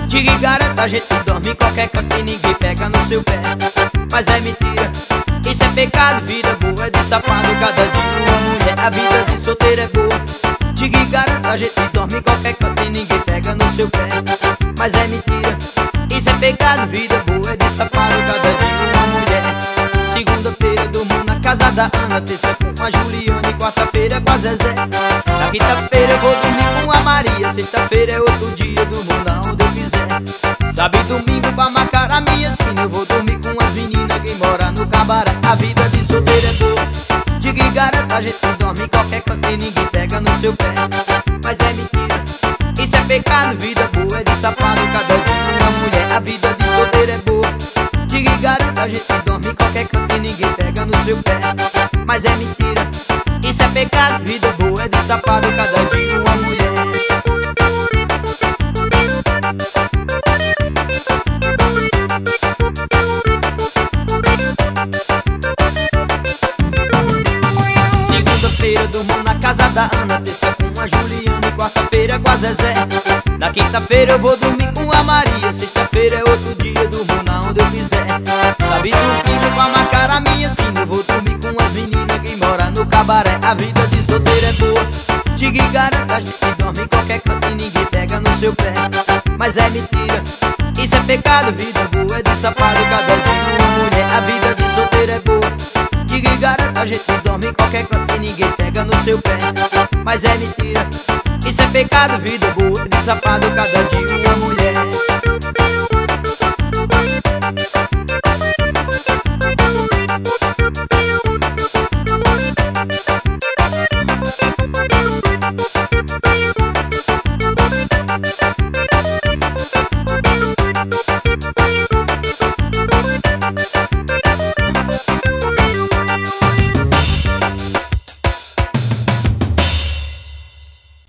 Te garanta, a gente dorme em qualquer canto e ninguém pega no seu pé. Mas é mentira, isso é pecado. Vida boa é de safado, cada dia uma mulher. A vida de solteiro é boa. Te garanta, a gente dorme em qualquer canto e ninguém pega no seu pé. Mas é mentira, isso é pecado. Vida boa é de safado, cada dia uma mulher. Segunda-feira durmo na casa da Ana, terça com a Juliana e quarta-feira com a Zezé. Na quinta-feira eu vou dormir com a Maria, sexta-feira é outro dia, durmo na onde eu quiser. Sábado e domingo pra marcar a minha sina, eu vou dormir com as meninas que moram no cabaré. A vida de solteiro é boa, te garanta, a gente dorme em qualquer canto e ninguém pega no seu pé. Mas é mentira, isso é pecado. Vida boa é de safado, cada dia uma mulher. A vida de solteiro é boa, te garanta, a gente dorme em qualquer canto e ninguém pega no seu pé. Mas é mentira, isso é pecado. Vida boa é de safado, cada dia uma mulher. Segunda-feira eu durmo na casa da Ana, terça com a Juliana e quarta-feira com a Zezé. Na quinta-feira eu vou dormir com a Maria, sexta-feira é outro dia, durmo na onde eu quiser. Sábado e domingo pra marcar a minha sina, eu vou dormir com as meninas que moram no cabaré. A vida de solteiro é boa, te garanta, a gente dorme em qualquer canto e ninguém pega no seu pé. Mas é mentira, isso é pecado. Vida boa é de safado, cada dia uma mulher. A vida de solteiro é boa, te garanta, a gente dorme em qualquer canto e ninguém pega no seu pé. Mas é mentira, isso é pecado. Vida boa é de safado, cada dia uma mulher.